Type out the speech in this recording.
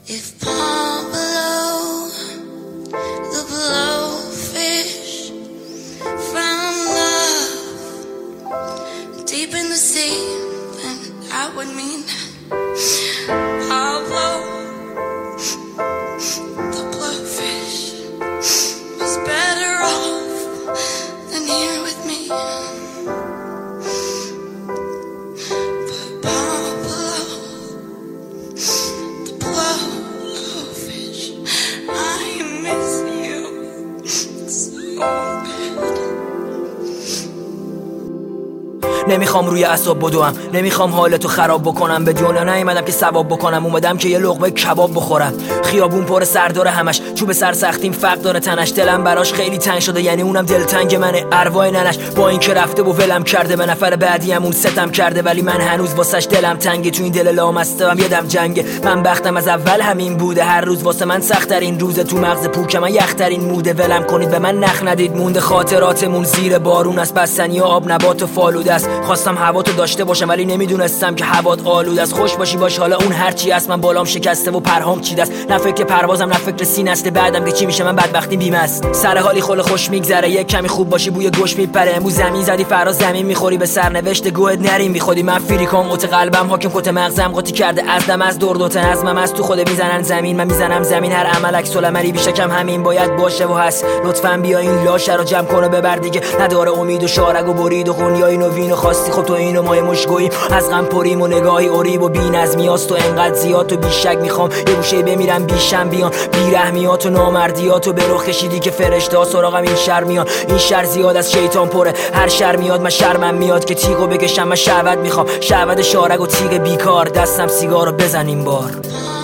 If palm below the blowfish from love deep in the sea, then I would mean Pablo, the blowfish, was better off than here with me. But Pablo, the blowfish, I miss you so bad. نمیخوام روی اعصاب بدوم، نمیخوام حالتو خراب بکنم. به دنیا نیومدم که ثواب بکنم، اومدم که یه لقمه کباب بخورم. خیابون پر سر داره همش، چوب سر سختیم فقر داره تنش. دلم براش خیلی تنگ شده، یعنی اونم دلتنگ منه. ارواح ننش با این که رفته و ولم کرده، به نفر بعدیمون ستم کرده، ولی من هنوز واسش دلم تنگه. تو این دل لامستم یه دم جنگه. من بختم از اول همین بوده، هر روز واسه من سخت‌ترین روزه. تو مغز پوک من یخ‌ترین موده. ولم کنید به من نخ ندید، مونده خاطراتمون زیر بارون است. بستنی و آب نبات و فالوده است. خواستم هواتو داشته باشم ولی نمیدونستم که هوات آلوده است. خوش باشی باش حالا اون هر چی است، من بالام شکسته و پرهام چیده است. نه فکر پروازم نه فکر سینه است. بعدم که چی میشه من بدبختی بیمه است. سر حالی خل خوش میگذره، یک کمی خوب باشی بوی گوش میپره. امروز زمین زدی فردا زمین میخوری، به سرنوشت گوهت نریم میخوری. من فریکام اوت قلبم حاکم کت مغزم قاطی کرده. از دم از دور دوت نظمم از تو خود میزنن زمین، من میزنم زمین. هر عمل عکس العملی بیشکم همین باید باشه و هست. لطفاً بیا این لاشه رو جمع کن و ببر دیگه. نداره امید و شارگ و برید و خونیای نوین و خواستی خب تو اینو ما مشگوییم. از غم پریم و نگاهی اوریب و بی‌نظمیاست و انقدر زیاد و بیشک میخوام یه گوشه بمیرم بیشم بیان. بیرحمیات و نامردیات و به رخ کشیدی که فرشته ها سراغم این شر میان. این شر زیاد از شیطان پره، هر شر میاد من شرمم میاد که تیغو بکشم. من شهوت میخوام، شهوت شارگ و تیغ بیکار. دستم سیگارو بزنیم بار.